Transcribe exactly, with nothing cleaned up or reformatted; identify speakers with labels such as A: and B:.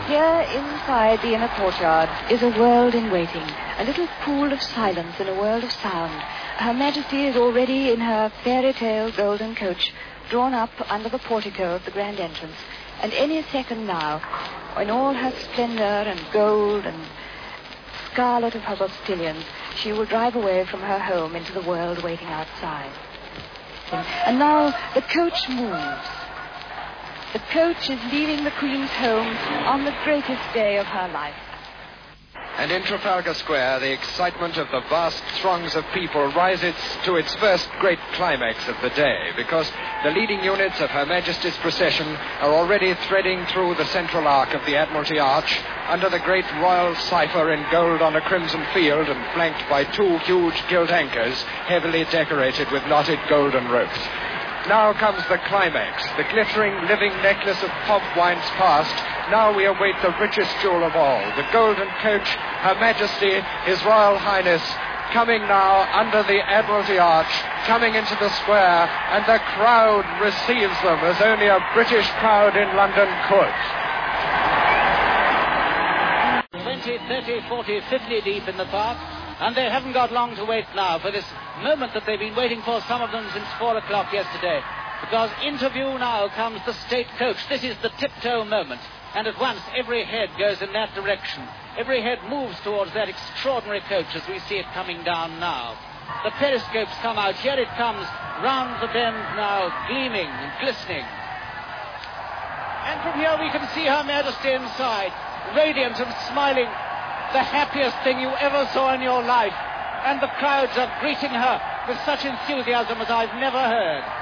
A: Here inside the inner courtyard is a world in waiting, a little pool of silence in a world of sound. Her Majesty is already in her fairy tale golden coach, drawn up under the portico of the grand entrance. And any second now, in all her splendor and gold and scarlet of her postilions, she will drive away from her home into the world waiting outside. And now the coach moves. The coach is leaving the Queen's home on the greatest day of her life.
B: And in Trafalgar Square, the excitement of the vast throngs of people rises to its first great climax of the day, because the leading units of Her Majesty's procession are already threading through the central arc of the Admiralty Arch under the great royal cipher in gold on a crimson field and flanked by two huge gilt anchors heavily decorated with knotted golden ropes. Now comes the climax, the glittering living necklace of pomp winds past. Now we await the richest jewel of all, the golden coach, Her Majesty, His Royal Highness, coming now under the Admiralty Arch, coming into the square, and the crowd receives them as only a British crowd in London could.
C: twenty, thirty, forty, fifty deep in the park, and they haven't got long to wait now for this moment that they've been waiting for, some of them since four o'clock yesterday. Because into view now comes the state coach. This is the tiptoe moment. And at once every head goes in that direction. Every head moves towards that extraordinary coach as we see it coming down now. The periscopes come out. Here it comes, round the bend now, gleaming and glistening. And from here we can see Her Majesty inside, radiant and smiling, the happiest thing you ever saw in your life. And the crowds are greeting her with such enthusiasm as I've never heard.